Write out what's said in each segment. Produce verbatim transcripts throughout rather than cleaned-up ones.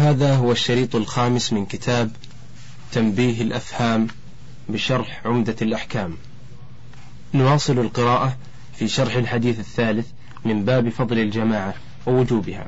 هذا هو الشريط الخامس من كتاب تنبيه الأفهام بشرح عمدة الأحكام. نواصل القراءة في شرح الحديث الثالث من باب فضل الجماعة ووجوبها.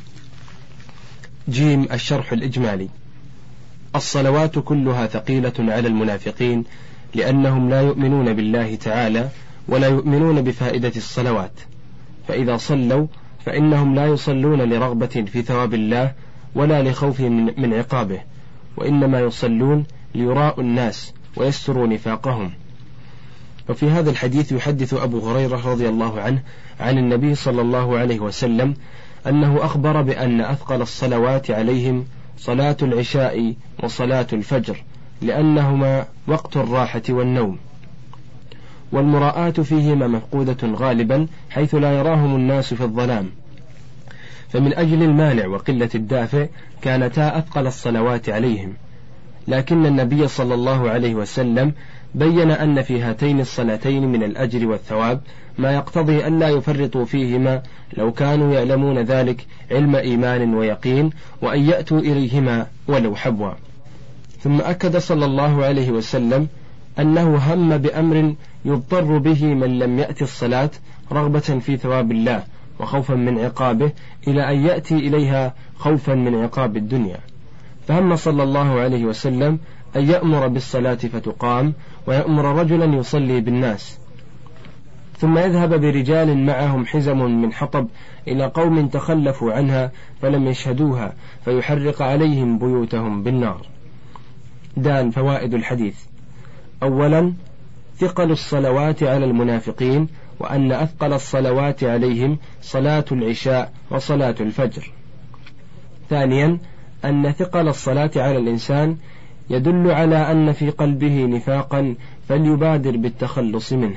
جيم الشرح الإجمالي. الصلوات كلها ثقيلة على المنافقين لأنهم لا يؤمنون بالله تعالى ولا يؤمنون بفائدة الصلوات، فإذا صلوا فإنهم لا يصلون لرغبة في ثواب الله ولا لخوف من عقابه، وإنما يصلون ليراءوا الناس ويستروا نفاقهم. وفي هذا الحديث يحدث أبو هريرة رضي الله عنه عن النبي صلى الله عليه وسلم أنه أخبر بأن أثقل الصلوات عليهم صلاة العشاء وصلاة الفجر، لأنهما وقت الراحة والنوم، والمراءة فيهما مفقودة غالبا حيث لا يراهم الناس في الظلام، فمن أجل المانع وقلة الدافع كانتا أثقل الصلوات عليهم. لكن النبي صلى الله عليه وسلم بين أن في هاتين الصلاتين من الأجر والثواب ما يقتضي أن لا يفرطوا فيهما لو كانوا يعلمون ذلك علم إيمان ويقين، وأن يأتوا إليهما ولو حبوا. ثم أكد صلى الله عليه وسلم أنه هم بأمر يضطر به من لم يأتي الصلاة رغبة في ثواب الله وخوفا من عقابه إلى أن يأتي إليها خوفا من عقاب الدنيا، فهم صلى الله عليه وسلم أن يأمر بالصلاة فتقام، ويأمر رجلا يصلي بالناس، ثم يذهب برجال معهم حزم من حطب إلى قوم تخلفوا عنها فلم يشهدوها فيحرق عليهم بيوتهم بالنار. دان فوائد الحديث. أولا، ثقل الصلوات على المنافقين، وأن أثقل الصلوات عليهم صلاة العشاء وصلاة الفجر. ثانيا، أن ثقل الصلاة على الإنسان يدل على أن في قلبه نفاقا فليبادر بالتخلص منه.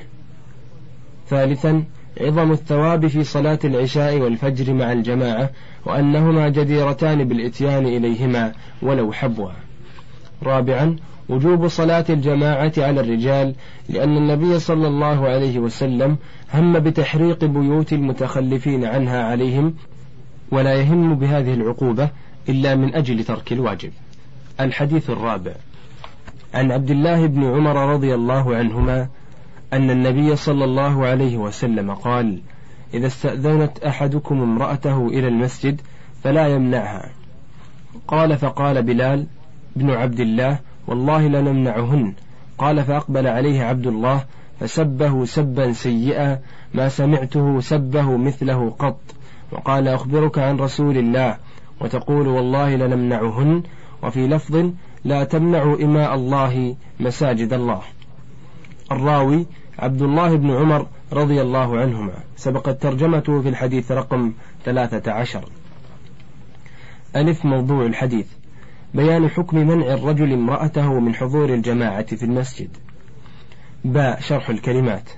ثالثا، عظم الثواب في صلاة العشاء والفجر مع الجماعة، وأنهما جديرتان بالإتيان إليهما ولو حبوا. رابعا، وجوب صلاة الجماعة على الرجال، لأن النبي صلى الله عليه وسلم هم بتحريق بيوت المتخلفين عنها عليهم، ولا يهم بهذه العقوبة إلا من أجل ترك الواجب. الحديث الرابع. عن عبد الله بن عمر رضي الله عنهما أن النبي صلى الله عليه وسلم قال: إذا استأذنت أحدكم امرأته إلى المسجد فلا يمنعها. قال: فقال بلال بن عبد الله: والله لنمنعهن. قال: فأقبل عليه عبد الله فسبه سبا سيئا ما سمعته سبه مثله قط، وقال: أخبرك عن رسول الله وتقول والله لنمنعهن، وفي لفظ: لا تمنعوا إماء الله مساجد الله. الراوي عبد الله بن عمر رضي الله عنهما، سبقت ترجمته في الحديث رقم ثلاثة عشر. ألف. موضوع الحديث: بيان حكم منع الرجل امرأته من حضور الجماعة في المسجد. باء. شرح الكلمات.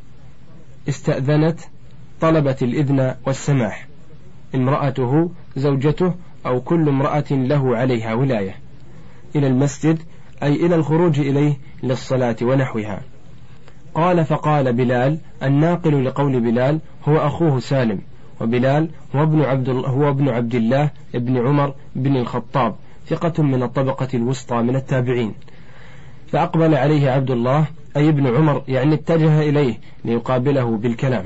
استأذنت طلبت الإذن والسماح، امرأته زوجته أو كل امرأة له عليها ولاية، إلى المسجد أي إلى الخروج إليه للصلاة ونحوها. قال: فقال بلال. الناقل لقول بلال هو أخوه سالم، وبلال هو ابن عبد الله هو ابن عبد الله ابن عمر بن الخطاب، ثقة من الطبقة الوسطى من التابعين. فأقبل عليه عبد الله أي ابن عمر، يعني اتجه إليه ليقابله بالكلام،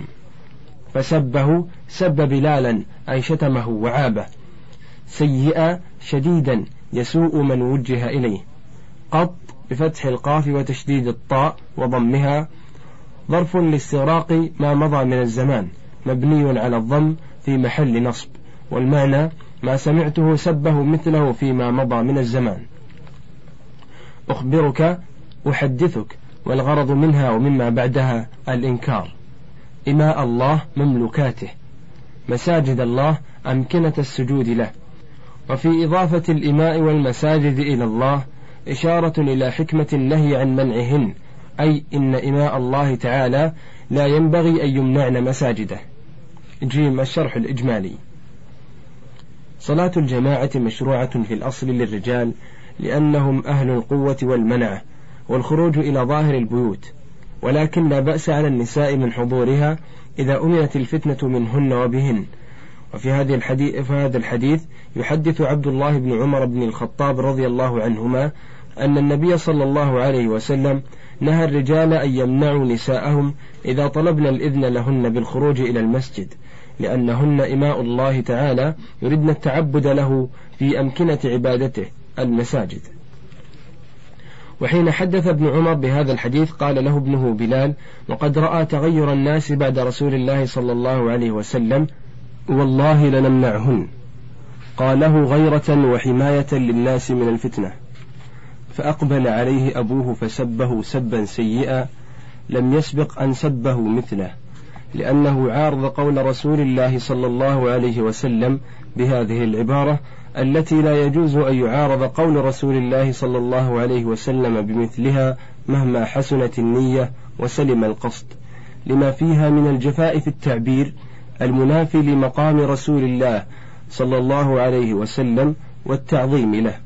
فسبه سب بلالا أي شتمه وعابه، سيئا شديدا يسوء من وجه إليه. قط بفتح القاف وتشديد الطاء وضمها، ظرف لاستغراق ما مضى من الزمان، مبني على الضم في محل نصب، والمعنى ما سمعته سبه مثله فيما مضى من الزمان. أخبرك أحدثك، والغرض منها ومما بعدها الإنكار. إماء الله مملوكاته، مساجد الله أمكنة السجود له. وفي إضافة الإماء والمساجد إلى الله إشارة إلى حكمة النهي عن منعهن، أي إن إماء الله تعالى لا ينبغي أن يمنعن مساجده. جيم الشرح الإجمالي. صلاة الجماعة مشروعة في الأصل للرجال لأنهم أهل القوة والمنعة والخروج إلى ظاهر البيوت، ولكن لا بأس على النساء من حضورها إذا أمنت الفتنة منهن وبهن، وفي هذه الحديث في هذا الحديث يحدث عبد الله بن عمر بن الخطاب رضي الله عنهما أن النبي صلى الله عليه وسلم نهى الرجال أن يمنعوا نساءهم إذا طلبن الإذن لهن بالخروج إلى المسجد، لأنهن إماء الله تعالى يردن التعبد له في أمكنة عبادته المساجد. وحين حدث ابن عمر بهذا الحديث قال له ابنه بلال: وقد رأى تغير الناس بعد رسول الله صلى الله عليه وسلم والله لنمنعهن. قاله غيرة وحماية للناس من الفتنة. فأقبل عليه أبوه فسبه سبا سيئا لم يسبق أن سبه مثله، لأنه عارض قول رسول الله صلى الله عليه وسلم بهذه العبارة التي لا يجوز أن يعارض قول رسول الله صلى الله عليه وسلم بمثلها مهما حسنت النية وسلم القصد، لما فيها من الجفاء في التعبير المنافي لمقام رسول الله صلى الله عليه وسلم والتعظيم له.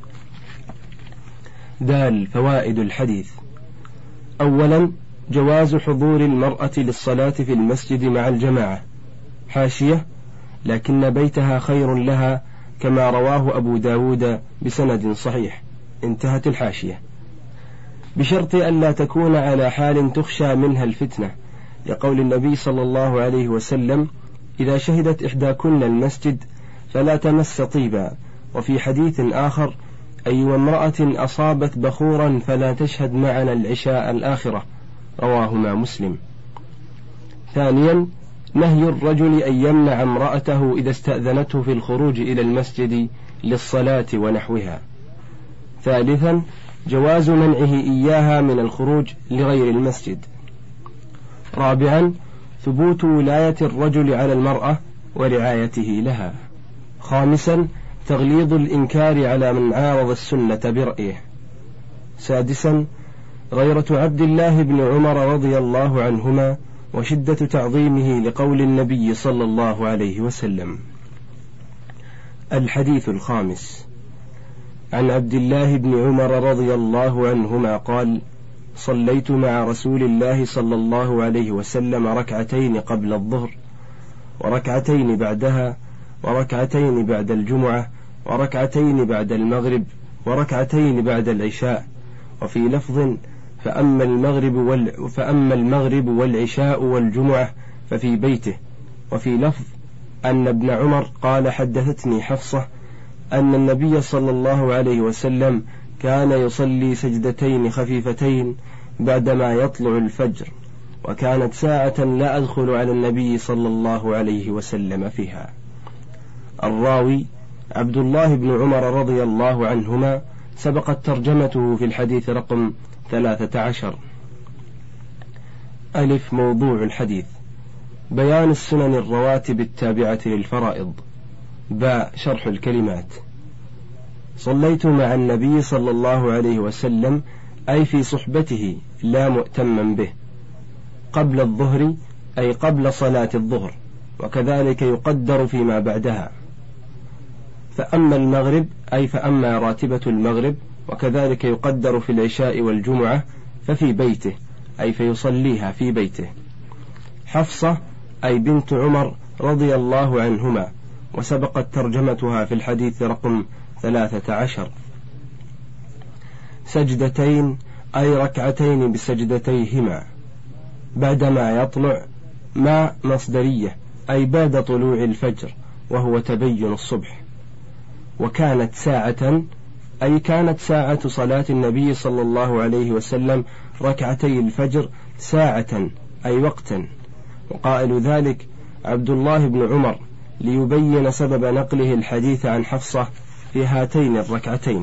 دال فوائد الحديث: أولا جواز حضور المرأة للصلاة في المسجد مع الجماعة. حاشية: لكن بيتها خير لها كما رواه أبو داود بسند صحيح. انتهت الحاشية. بشرط ألا تكون على حال تخشى منها الفتنة، لقول النبي صلى الله عليه وسلم: إذا شهدت إحداكن المسجد فلا تمس طيبا. وفي حديث آخر: أي وامرأة أصابت بخورا فلا تشهد معنا العشاء الآخرة. رواهما مسلم. ثانيا نهي الرجل أن يمنع امرأته إذا استأذنته في الخروج إلى المسجد للصلاة ونحوها. ثالثا جواز منعه إياها من الخروج لغير المسجد. رابعا ثبوت ولاية الرجل على المرأة ورعايته لها. خامسا تغليظ الإنكار على من عارض السنة برأيه. سادسا غيرة عبد الله بن عمر رضي الله عنهما وشدة تعظيمه لقول النبي صلى الله عليه وسلم. الحديث الخامس: عن عبد الله بن عمر رضي الله عنهما قال: صليت مع رسول الله صلى الله عليه وسلم ركعتين قبل الظهر وركعتين بعدها وركعتين بعد الجمعة وركعتين بعد المغرب وركعتين بعد العشاء. وفي لفظ: فأما المغرب, وال... فأما المغرب والعشاء والجمعة ففي بيته. وفي لفظ أن ابن عمر قال: حدثتني حفصة أن النبي صلى الله عليه وسلم كان يصلي سجدتين خفيفتين بعدما يطلع الفجر، وكانت ساعة لا أدخل على النبي صلى الله عليه وسلم فيها. الراوي عبد الله بن عمر رضي الله عنهما سبقت ترجمته في الحديث رقم ثلاثة عشر. ألف موضوع الحديث: بيان السنن الرواتب التابعة للفرائض. باء شرح الكلمات: صليت مع النبي صلى الله عليه وسلم أي في صحبته لا مؤتما به، قبل الظهر أي قبل صلاة الظهر، وكذلك يقدر فيما بعدها. فأما المغرب أي فأما راتبة المغرب، وكذلك يقدر في العشاء والجمعة، ففي بيته أي فيصليها في بيته. حفصة أي بنت عمر رضي الله عنهما، وسبقت ترجمتها في الحديث رقم ثلاثة عشر. سجدتين أي ركعتين بسجدتيهما بعدما يطلع، ما مصدرية أي بعد طلوع الفجر وهو تبين الصبح. وكانت ساعة أي كانت ساعة صلاة النبي صلى الله عليه وسلم ركعتي الفجر ساعة أي وقتا. وقائل ذلك عبد الله بن عمر ليبين سبب نقله الحديث عن حفصة في هاتين الركعتين.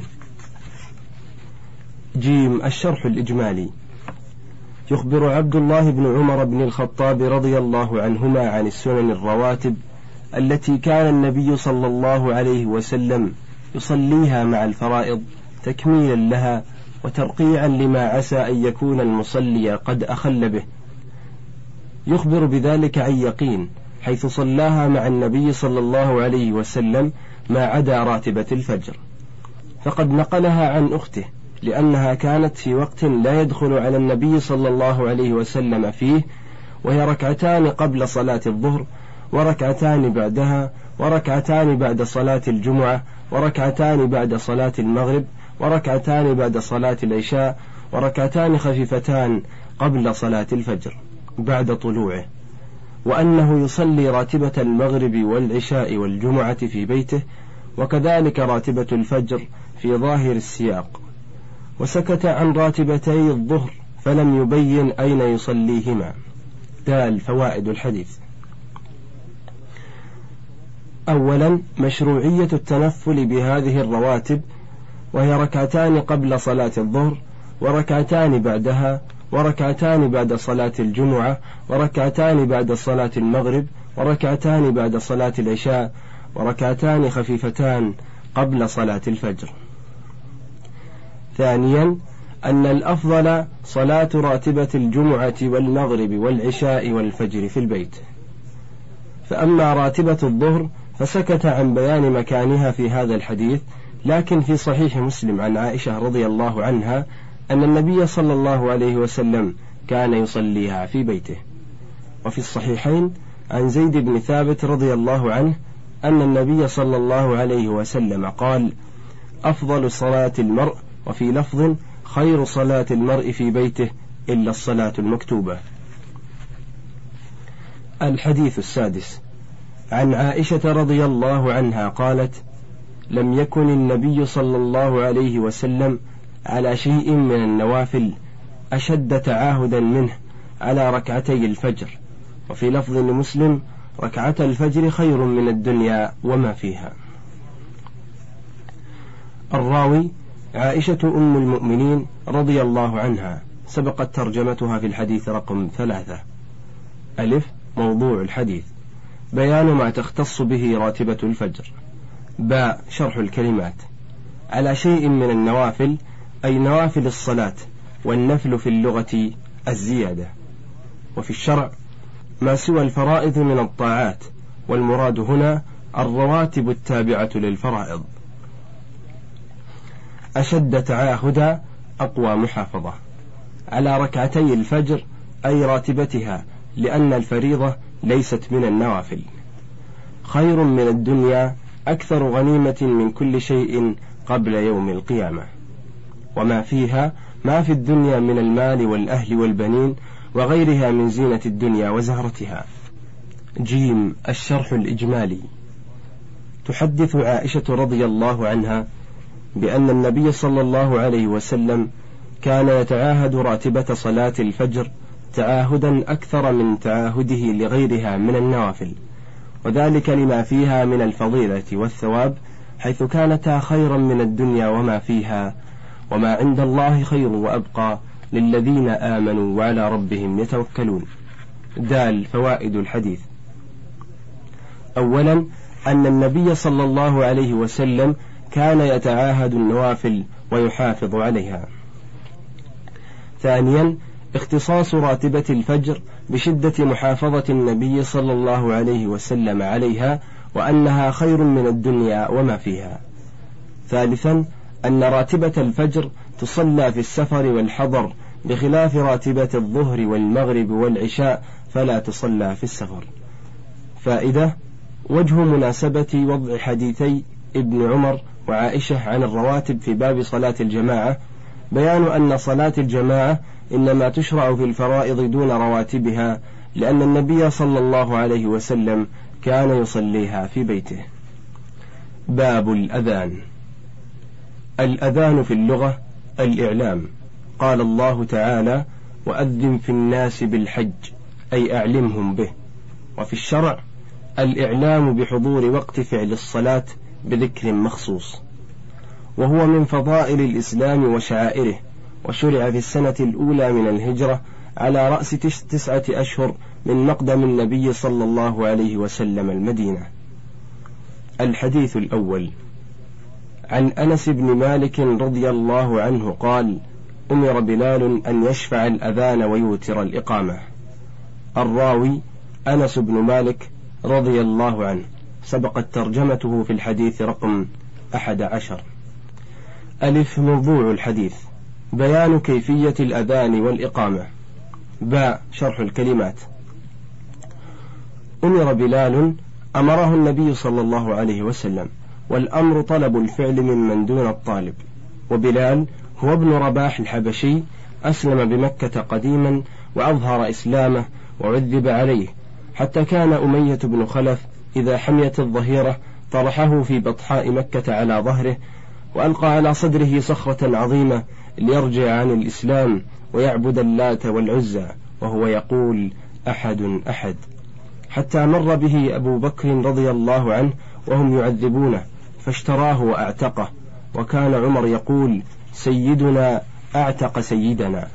جيم الشرح الإجمالي: يخبر عبد الله بن عمر بن الخطاب رضي الله عنهما عن السنن الرواتب التي كان النبي صلى الله عليه وسلم يصليها مع الفرائض تكميلا لها وترقيعا لما عسى أن يكون المصلي قد أخل به. يخبر بذلك عن يقين، حيث صلاها مع النبي صلى الله عليه وسلم ما عدا راتبة الفجر، فقد نقلها عن أخته لأنها كانت في وقت لا يدخل على النبي صلى الله عليه وسلم فيه، وهي ركعتان قبل صلاة الظهر، وركعتان بعدها، وركعتان بعد صلاة الجمعة، وركعتان بعد صلاة المغرب، وركعتان بعد صلاة العشاء، وركعتان خفيفتان قبل صلاة الفجر بعد طلوعه، وأنه يصلي راتبة المغرب والعشاء والجمعة في بيته، وكذلك راتبة الفجر في ظاهر السياق. وسكت عن راتبتي الظهر فلم يبين أين يصليهما. دال فوائد الحديث. أولا مشروعية التنفل بهذه الرواتب، وهي ركعتان قبل صلاة الظهر، وركعتان بعدها، وركعتان بعد صلاة الجمعة، وركعتان بعد صلاة المغرب، وركعتان بعد صلاة العشاء، وركعتان خفيفتان قبل صلاة الفجر. ثانيا أن الأفضل صلاة راتبة الجمعة والمغرب والعشاء والفجر في البيت. فأما راتبة الظهر فسكت عن بيان مكانها في هذا الحديث، لكن في صحيح مسلم عن عائشة رضي الله عنها أن النبي صلى الله عليه وسلم كان يصليها في بيته. وفي الصحيحين عن زيد بن ثابت رضي الله عنه أن النبي صلى الله عليه وسلم قال: أفضل صلاة المرء، وفي لفظ: خير صلاة المرء في بيته إلا الصلاة المكتوبة. الحديث السادس عن عائشة رضي الله عنها قالت: لم يكن النبي صلى الله عليه وسلم على شيء من النوافل أشد تعاهدا منه على ركعتي الفجر. وفي لفظ لمسلم: ركعة الفجر خير من الدنيا وما فيها. الراوي عائشة أم المؤمنين رضي الله عنها، سبقت ترجمتها في الحديث رقم ثلاثة. ألف موضوع الحديث: بيان ما تختص به راتبة الفجر. باء شرح الكلمات: على شيء من النوافل أي نوافل الصلاة، والنفل في اللغة الزيادة، وفي الشرع ما سوى الفرائض من الطاعات، والمراد هنا الرواتب التابعة للفرائض. أشد تعاهدا أقوى محافظة. على ركعتي الفجر أي راتبتها، لأن الفريضة ليست من النوافل. خير من الدنيا أكثر غنيمة من كل شيء قبل يوم القيامة. وما فيها ما في الدنيا من المال والأهل والبنين وغيرها من زينة الدنيا وزهرتها. جيم الشرح الإجمالي: تحدث عائشة رضي الله عنها بأن النبي صلى الله عليه وسلم كان يتعاهد راتبة صلاة الفجر تعاهدا أكثر من تعاهده لغيرها من النوافل، وذلك لما فيها من الفضيلة والثواب، حيث كانتا خيرا من الدنيا وما فيها، وما عند الله خير وأبقى للذين آمنوا وعلى ربهم يتوكلون. دال فوائد الحديث. أولا أن النبي صلى الله عليه وسلم كان يتعاهد النوافل ويحافظ عليها. ثانيا اختصاص راتبة الفجر بشدة محافظة النبي صلى الله عليه وسلم عليها، وأنها خير من الدنيا وما فيها. ثالثا أن راتبة الفجر تصلى في السفر والحضر، بخلاف راتبة الظهر والمغرب والعشاء فلا تصلى في السفر. فائدة: وجه مناسبة وضع حديثي ابن عمر وعائشة عن الرواتب في باب صلاة الجماعة بيان أن صلاة الجماعة إنما تشرع في الفرائض دون رواتبها، لأن النبي صلى الله عليه وسلم كان يصليها في بيته. باب الأذان. الأذان في اللغة الإعلام. قال الله تعالى: وأذن في الناس بالحج، أي أعلمهم به. وفي الشرع الإعلام بحضور وقت فعل الصلاة بذكر مخصوص، وهو من فضائل الإسلام وشعائره، وشرع في السنة الأولى من الهجرة على رأس تسعة أشهر من مقدم النبي صلى الله عليه وسلم المدينة. الحديث الأول عن أنس بن مالك رضي الله عنه قال: أمر بلال أن يشفع الأذان ويوتر الإقامة. الراوي أنس بن مالك رضي الله عنه، سبقت ترجمته في الحديث رقم أحد عشر. ألف موضوع الحديث: بيان كيفية الأذان والإقامة. باء شرح الكلمات: أمر بلال أمره النبي صلى الله عليه وسلم، والأمر طلب الفعل ممن دون الطالب. وبلال هو ابن رباح الحبشي، أسلم بمكة قديما وأظهر إسلامه وعذب عليه، حتى كان أمية بن خلف إذا حميت الظهيرة طرحه في بطحاء مكة على ظهره، وألقى على صدره صخرة عظيمة ليرجع عن الإسلام ويعبد اللات والعزى وهو يقول أحد أحد، حتى مر به أبو بكر رضي الله عنه وهم يعذبونه فاشتراه وأعتقه، وكان عمر يقول سيدنا أعتق سيدنا.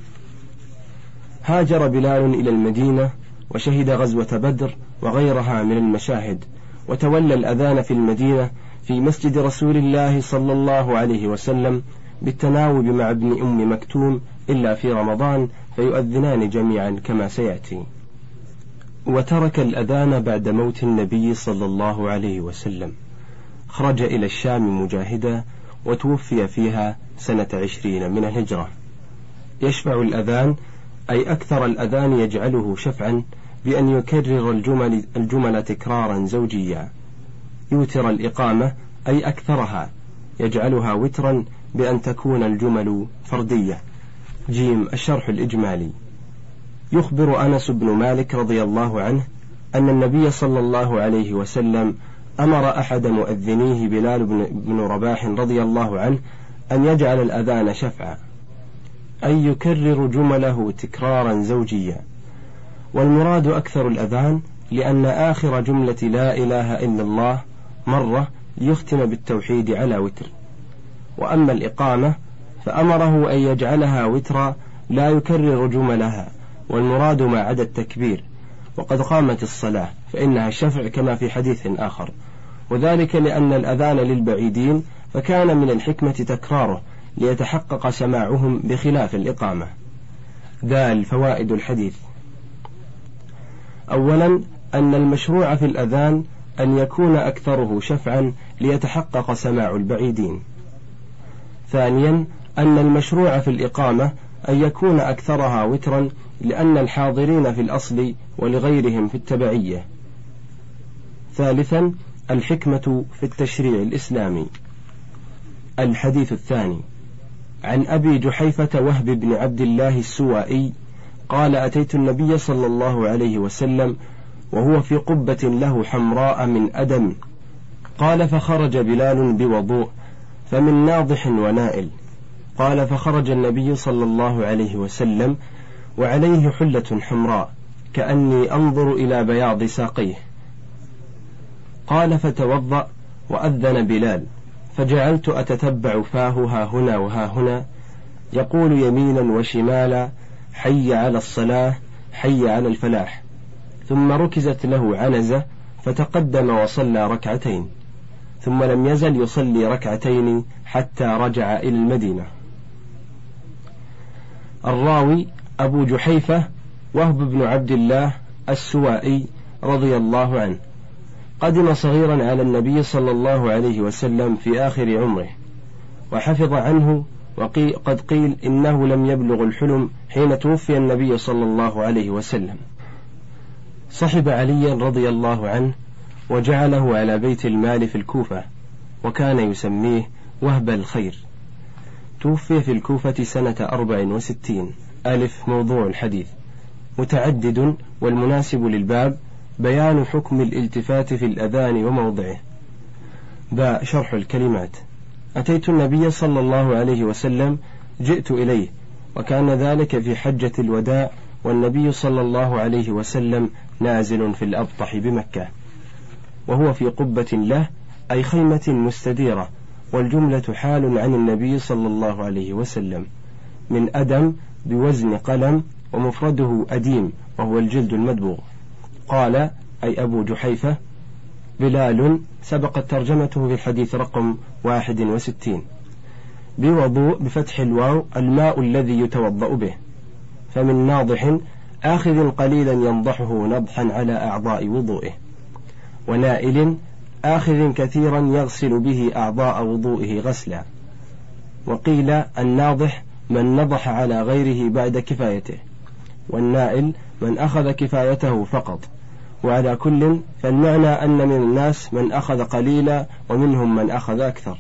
هاجر بلال إلى المدينة وشهد غزوة بدر وغيرها من المشاهد، وتولى الأذان في المدينة في مسجد رسول الله صلى الله عليه وسلم بالتناوب مع ابن أم مكتوم إلا في رمضان فيؤذنان جميعا كما سيأتي. وترك الأذان بعد موت النبي صلى الله عليه وسلم، خرج إلى الشام مجاهدا وتوفي فيها سنة عشرين من الهجرة. يشفع الأذان أي أكثر الأذان يجعله شفعا بأن يكرر الجمل, الجمل تكرارا زوجيا. يوتر الإقامة أي أكثرها يجعلها وترا بأن تكون الجمل فردية. جيم الشرح الإجمالي. يخبر أنس بن مالك رضي الله عنه أن النبي صلى الله عليه وسلم أمر أحد مؤذنيه بلال بن رباح رضي الله عنه أن يجعل الأذان شفعا، أي يكرر جمله تكرارا زوجيا. والمراد أكثر الأذان لأن آخر جملة لا إله إلا الله مرة يختم بالتوحيد على وتر. وأما الإقامة فأمره أن يجعلها وترا لا يكرر جملها، والمراد ما عدا التكبير، وقد قامت الصلاة فإنها الشفع كما في حديث آخر، وذلك لأن الأذان للبعيدين فكان من الحكمة تكراره ليتحقق سماعهم بخلاف الإقامة. دال فوائد الحديث. أولا أن المشروع في الأذان أن يكون أكثره شفعا ليتحقق سماع البعيدين. ثانيا أن المشروع في الإقامة أن يكون أكثرها وترا لأن الحاضرين في الأصل ولغيرهم في التبعية. ثالثا الحكمة في التشريع الإسلامي. الحديث الثاني عن أبي جحيفة وهب بن عبد الله السوائي قال أتيت النبي صلى الله عليه وسلم وهو في قبة له حمراء من أدم، قال فخرج بلال بوضوء فمن ناضح ونائل، قال فخرج النبي صلى الله عليه وسلم وعليه حلة حمراء كأني أنظر إلى بياض ساقيه، قال فتوضأ وأذن بلال فجعلت أتتبع فاه ها هنا وها هنا يقول يمينا وشمالا حي على الصلاة حي على الفلاح، ثم ركزت له عنزة فتقدم وصلى ركعتين، ثم لم يزل يصلي ركعتين حتى رجع إلى المدينة. الراوي أبو جحيفة وهب بن عبد الله السوائي رضي الله عنه قدم صغيرا على النبي صلى الله عليه وسلم في آخر عمره وحفظ عنه، وقد قيل إنه لم يبلغ الحلم حين توفي النبي صلى الله عليه وسلم. صحب عليا رضي الله عنه وجعله على بيت المال في الكوفة، وكان يسميه وهب الخير. توفي في الكوفة سنة أربع وستين. ألف موضوع الحديث متعدد، والمناسب للباب بيان حكم الالتفات في الأذان وموضعه. باء شرح الكلمات. أتيت النبي صلى الله عليه وسلم جئت إليه، وكان ذلك في حجة الوداع والنبي صلى الله عليه وسلم نازل في الأبطح بمكة، وهو في قبة له أي خيمة مستديرة، والجملة حال عن النبي صلى الله عليه وسلم. من أدم بوزن قلم، ومفرده أديم وهو الجلد المدبوغ. قال أي أبو جحيفة بلال سبقت ترجمته في الحديث رقم واحد وستين. بوضوء بفتح الواو الماء الذي يتوضأ به. فمن ناضح آخذ قليلا ينضحه نضحا على أعضاء وضوئه. ونائل آخذ كثيرا يغسل به أعضاء وضوئه غسلا. وقيل الناضح من نضح على غيره بعد كفايته، والنائل من أخذ كفايته فقط. وعلى كل فالمعنى أن من الناس من أخذ قليلا ومنهم من أخذ أكثر.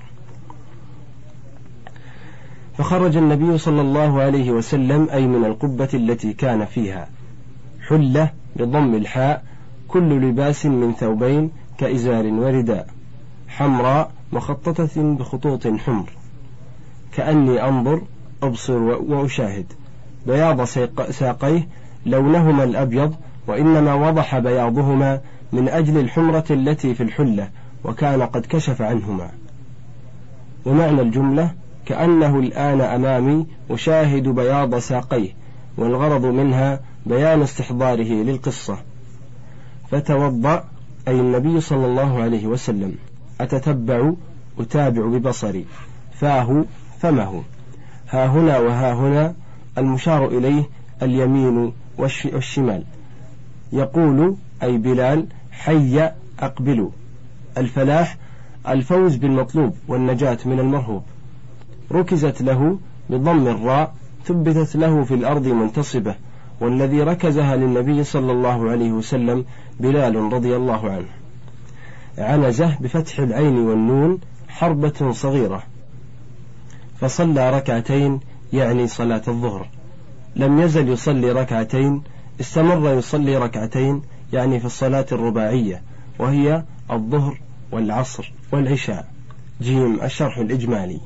فخرج النبي صلى الله عليه وسلم أي من القبة التي كان فيها حلة بضم الحاء كل لباس من ثوبين كإزار ورداء حمراء مخططة بخطوط حمر كأني أنظر أبصر وأشاهد بياض ساقيه لونهما الأبيض وإنما وضح بياضهما من أجل الحمرة التي في الحلة وكان قد كشف عنهما. ومعنى الجملة كأنه الآن أمامي أشاهد بياض ساقيه، والغرض منها بيان استحضاره للقصة. فتوضأ أي النبي صلى الله عليه وسلم، أتتبع أتابع ببصري، فاه فمه، ها هنا وها هنا المشار إليه اليمين والشمال. يقول أي بلال حي أقبلوا. الفلاح الفوز بالمطلوب والنجاة من المرهوب. ركزت له بضم الراء ثبتت له في الأرض منتصبة، والذي ركزها للنبي صلى الله عليه وسلم بلال رضي الله عنه. عنزه بفتح العين والنون حربة صغيرة. فصلى ركعتين يعني صلاة الظهر، لم يزل يصلي ركعتين، استمر يصلي ركعتين يعني في الصلاة الرباعية وهي الظهر والعصر والعشاء. جيم الشرح الإجمالي.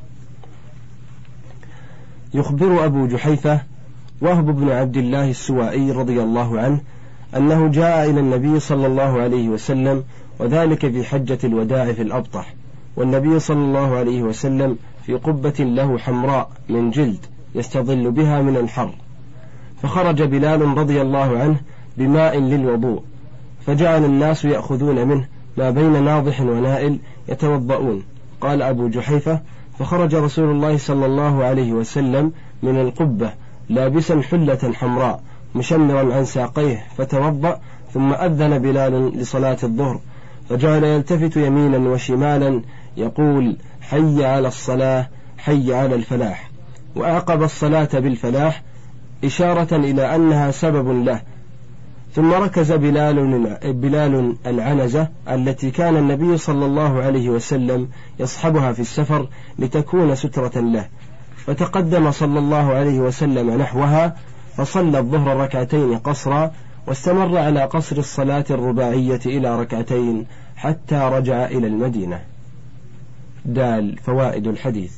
يخبر أبو جحيفة وهب بن عبد الله السوائي رضي الله عنه أنه جاء إلى النبي صلى الله عليه وسلم وذلك في حجة الوداع في الأبطح، والنبي صلى الله عليه وسلم في قبة له حمراء من جلد يستظل بها من الحر. فخرج بلال رضي الله عنه بماء للوضوء، فجعل الناس يأخذون منه ما بين ناضح ونائل يتوضؤون. قال أبو جحيفة فخرج رسول الله صلى الله عليه وسلم من القبة لابسا حلة حمراء مشمرا عن ساقيه فتوضأ، ثم أذن بلال لصلاة الظهر فجعل يلتفت يمينا وشمالا يقول حي على الصلاة حي على الفلاح، وأعقب الصلاة بالفلاح إشارة إلى أنها سبب له. ثم ركز بلال, بلال العنزة التي كان النبي صلى الله عليه وسلم يصحبها في السفر لتكون سترة له، فتقدم صلى الله عليه وسلم نحوها فصلى الظهر ركعتين قصرا، واستمر على قصر الصلاة الرباعية إلى ركعتين حتى رجع إلى المدينة. دال فوائد الحديث.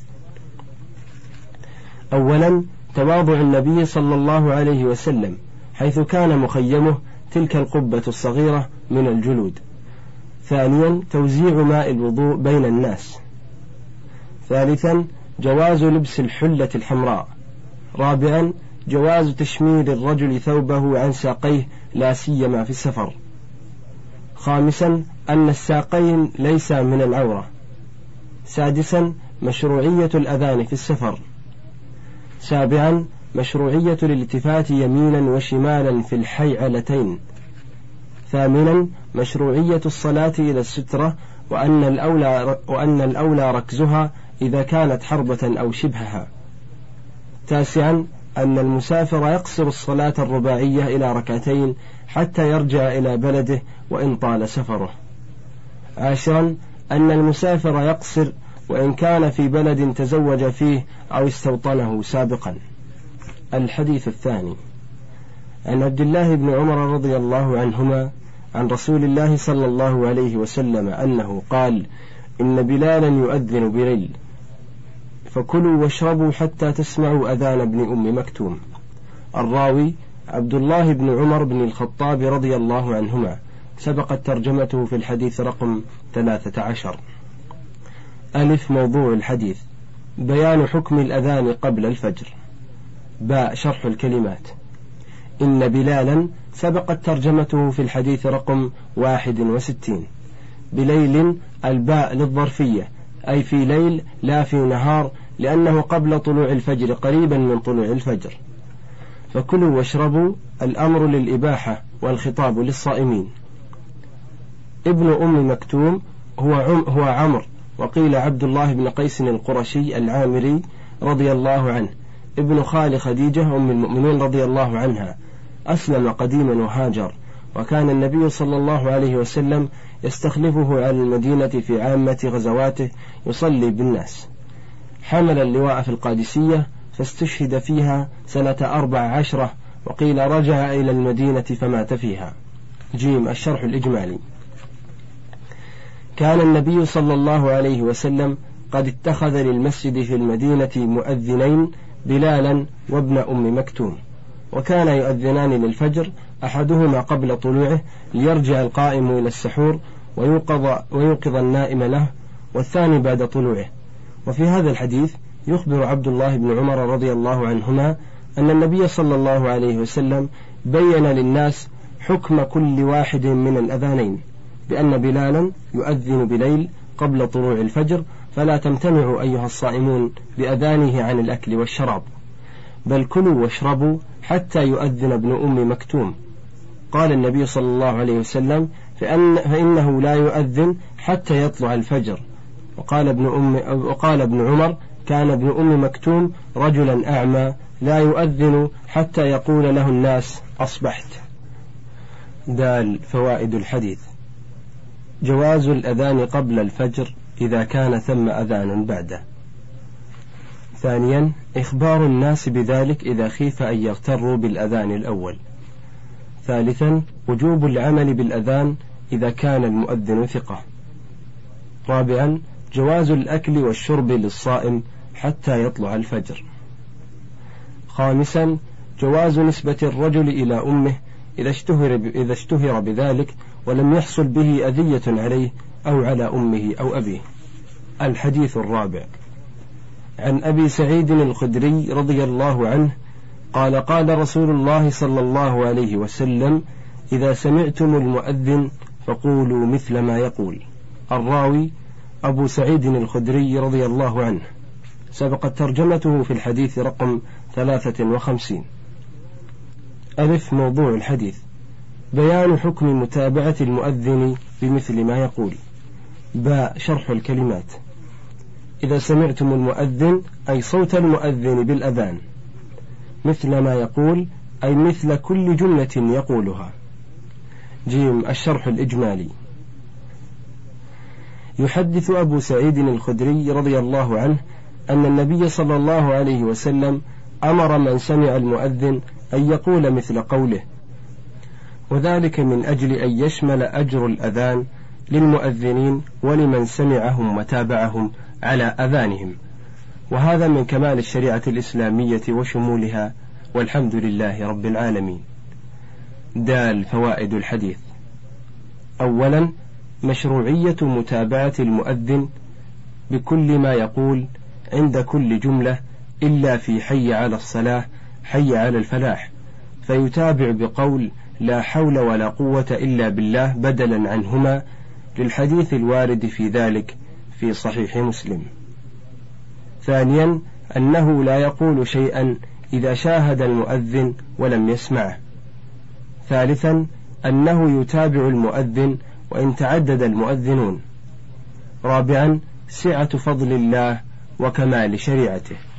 أولا تواضع النبي صلى الله عليه وسلم حيث كان مخيمه تلك القبة الصغيرة من الجلود. ثانيا توزيع ماء الوضوء بين الناس. ثالثا جواز لبس الحلة الحمراء. رابعا جواز تشمير الرجل ثوبه عن ساقيه لا سيما في السفر. خامسا أن الساقين ليس من العورة. سادسا مشروعية الأذان في السفر. سابعا مشروعية الالتفات يمينا وشمالا في الحيعلتين. ثامنا مشروعية الصلاة إلى السترة، وأن الأولى, وأن الأولى ركزها إذا كانت حربة أو شبهها. تاسعا أن المسافر يقصر الصلاة الرباعية إلى ركعتين حتى يرجع إلى بلده وإن طال سفره. عاشرا أن المسافر يقصر وإن كان في بلد تزوج فيه أو استوطنه سابقا. الحديث الثاني عن عبد الله بن عمر رضي الله عنهما عن رسول الله صلى الله عليه وسلم أنه قال إن بلالا يؤذن بليل فكلوا واشربوا حتى تسمعوا أذان ابن أم مكتوم. الراوي عبد الله بن عمر بن الخطاب رضي الله عنهما، سبقت ترجمته في الحديث رقم ثلاثة عشر. ألف موضوع الحديث بيان حكم الأذان قبل الفجر. باء شرح الكلمات. إن بلالا سبقت ترجمته في الحديث رقم واحد وستين. بليل الباء للظرفية أي في ليل لا في نهار، لأنه قبل طلوع الفجر قريبا من طلوع الفجر. فكلوا واشربوا الأمر للإباحة والخطاب للصائمين. ابن أم مكتوم هو عم هو عمر، وقيل عبد الله بن قيس القرشي العامري رضي الله عنه، ابن خال خديجة أم المؤمنين رضي الله عنها، أسلم قديما وهاجر، وكان النبي صلى الله عليه وسلم يستخلفه على المدينة في عامة غزواته يصلي بالناس. حمل اللواء في القادسية فاستشهد فيها سنة أربع عشرة، وقيل رجع إلى المدينة فمات فيها. جيم الشرح الإجمالي. كان النبي صلى الله عليه وسلم قد اتخذ للمسجد في المدينة مؤذنين، بلالا وابن أم مكتوم، وكان يؤذنان للفجر، أحدهما قبل طلوعه ليرجع القائم إلى السحور ويوقظ, ويوقظ النائم له، والثاني بعد طلوعه. وفي هذا الحديث يخبر عبد الله بن عمر رضي الله عنهما أن النبي صلى الله عليه وسلم بين للناس حكم كل واحد من الأذانين، بأن بلالا يؤذن بليل قبل طلوع الفجر، فلا تمتنعوا أيها الصائمون بأذانه عن الأكل والشراب، بل كلوا واشربوا حتى يؤذن ابن أم مكتوم. قال النبي صلى الله عليه وسلم فإن فإنه لا يؤذن حتى يطلع الفجر. وقال ابن, أم وقال ابن عمر كان ابن أم مكتوم رجلا أعمى لا يؤذن حتى يقول له الناس أصبحت. دال فوائد الحديث: جواز الأذان قبل الفجر إذا كان ثم أذان بعده. ثانيا إخبار الناس بذلك إذا خيف أن يغتروا بالأذان الأول. ثالثا وجوب العمل بالأذان إذا كان المؤذن ثقة. رابعا جواز الأكل والشرب للصائم حتى يطلع الفجر. خامسا جواز نسبة الرجل إلى أمه إذا اشتهر, إذا اشتهر بذلك ولم يحصل به أذية عليه أو على أمه أو أبيه. الحديث الرابع عن أبي سعيد الخدري رضي الله عنه قال قال رسول الله صلى الله عليه وسلم: إذا سمعتم المؤذن فقولوا مثل ما يقول. الراوي أبو سعيد الخدري رضي الله عنه، سبقت ترجمته في الحديث رقم ثلاثة وخمسين. ألف موضوع الحديث: بيان حكم متابعة المؤذن بمثل ما يقول. باء شرح الكلمات: إذا سمعتم المؤذن أي صوت المؤذن بالأذان، مثل ما يقول أي مثل كل جملة يقولها. جيم الشرح الإجمالي. يحدث أبو سعيد الخدري رضي الله عنه أن النبي صلى الله عليه وسلم أمر من سمع المؤذن أن يقول مثل قوله، وذلك من أجل أن يشمل أجر الأذان للمؤذنين ولمن سمعهم وتابعهم على أذانهم، وهذا من كمال الشريعة الإسلامية وشمولها، والحمد لله رب العالمين. دال فوائد الحديث: أولا مشروعية متابعة المؤذن بكل ما يقول عند كل جملة إلا في حي على الصلاة حي على الفلاح، فيتابع بقول لا حول ولا قوة إلا بالله بدلا عنهما، للحديث الوارد في ذلك في صحيح مسلم. ثانيا أنه لا يقول شيئا إذا شاهد المؤذن ولم يسمعه. ثالثا أنه يتابع المؤذن وإن تعدد المؤذنون. رابعا سعة فضل الله وكمال شريعته.